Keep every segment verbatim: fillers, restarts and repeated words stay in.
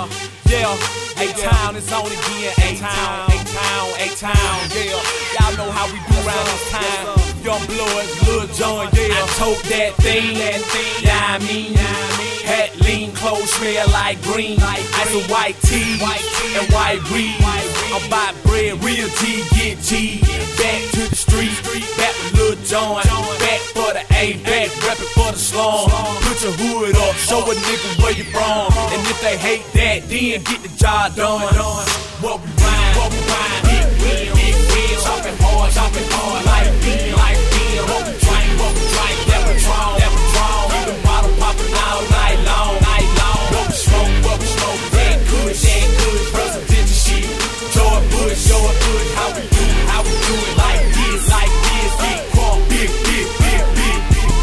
Yeah, yeah. A-Town is on again. A-Town, A-Town, A-Town. Yeah, y'all know how we do around this time. Young Bloods, Lil Jon. Yeah, I tote that thing, that thing. Yeah, I mean, hat lean, clothes smell like green. Ice and white tea, and white weed. I'm buy bread, real G, get G. Back to the street, back with Lil Jon. Back for the A, back reppin' for the slum. Put your hood up, show a nigga where you from. And if they hate that, then get the job done. What we rhyme, what we rhyme, big wheel, big wheel. Chopping hard, chopping hard, like beer, like beer. What we drink, what we drink, that Patron, that Patron. Keep the bottle popping all night long, night long. What we smoke, what we smoke, that good, that good. Presidential shit, George Bush, George Bush. How we do it, how we do it, like this, like this. Big crump, big, big, big, big.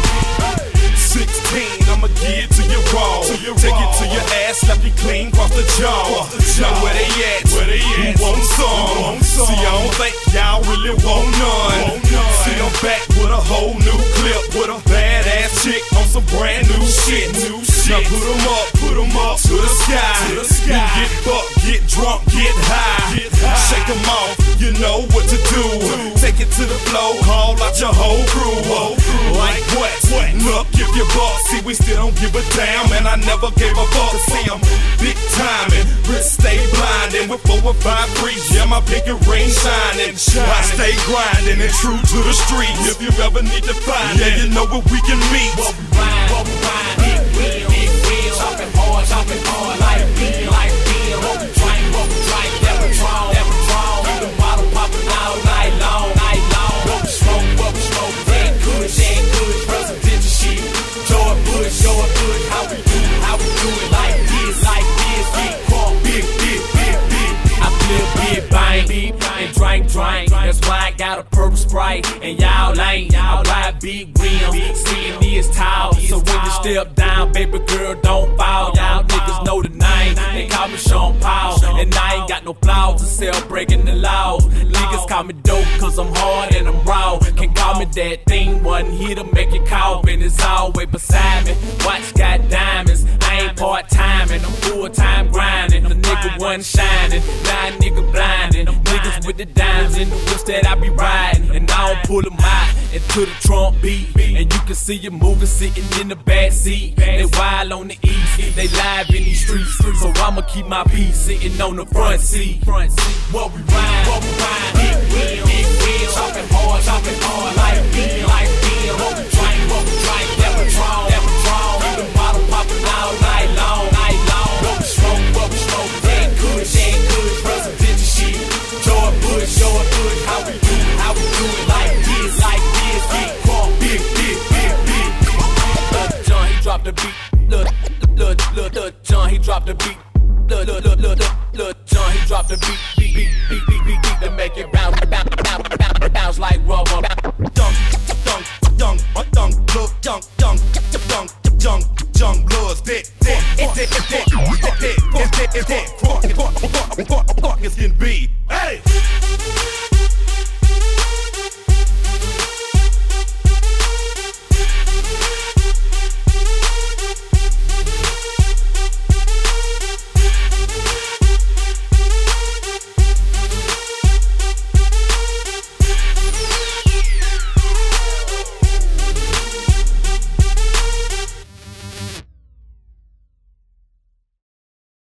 sixteen, I'ma get to your raw. Take it to your ass, slap you clean, cross the jaw. Now where they at? Where they at? Who want some? See, I don't think y'all really want none. See, I'm back with a whole new clip, with a badass chick on some brand new shit. Now put 'em up, put 'em up to the sky. You get fucked, get drunk, get high. Shake 'em off, you know what to do. Take it to the floor, call out your whole crew. Like what? Look, if you buck, see, we still don't give a damn, and I never gave a fuck. See, I'm big timing, wrist stay blinding with four or five freaks. Yeah, my pinky ring shining. I stay grinding and true to the street. If you ever need to find, yeah, you know where we can meet. What we rhyme, what we rhyme, big wheel, big wheel. Chopping hard, chopping hard, like beer, like beer. What we drink, what we drink, that Patron, that Patron. Keep the bottle popping all night long, night long. What we smoke, what we smoke, that good, that good. Presidential shit, George Bush, George Bush. How we do it, how we do it, like this, like this. Big crump, big, big, big, big. I flip big bang, and drink, drink. That's why I got a purple Sprite, and y'all ain't. I ride big rims, seeing me is tall. So when you step down, baby girl, don't fall. Y'all niggas know the name. They call me Sean Paul, and I ain't got no flaws to sell, breaking the law. Niggas call me dope, cause I'm hard and I'm raw. Can't call me that thing, one hit to make it cough, and it's always beside me. Watch got diamonds, I ain't part-time, and I'm full-time grinding. The nigga wasn't shining, now a nigga blinding. Niggas with the dimes in the whips that I be riding, and I don't pull them out into the trunk beat. And you can see you moving, sitting in the back seat. They wild on the east, they live in these streets. So I'ma keep my peace, sitting on the front seat. What we rhyme, what we rhyme, big wheel, big wheel. Chopping hard, chopping hard, like beer, like beer. What we drink, what we drink, that Patron, that Patron. Keep the bottle popping all night long, night long. What we smoke, what we smoke, that good, that good. Presidential shit, George Bush, George Bush. How we do it, how we do it, like this, like this. Big crump, big, big, big, big. Lil Jon, he dropped the beat. Lil, Lil, Lil, Lil Jon, he dropped the beat. Lil, Lil, Lil, Lil, Lil Jon, he dropped the beat, beat, beat, beat, beat, beat, beat to make it bounce, bounce, bounce, bounce, bounce like rubber. Dunk, dunk, dunk, dunk, look, dunk, dunk, dunk, dunk, dunk, Bloods, that, that.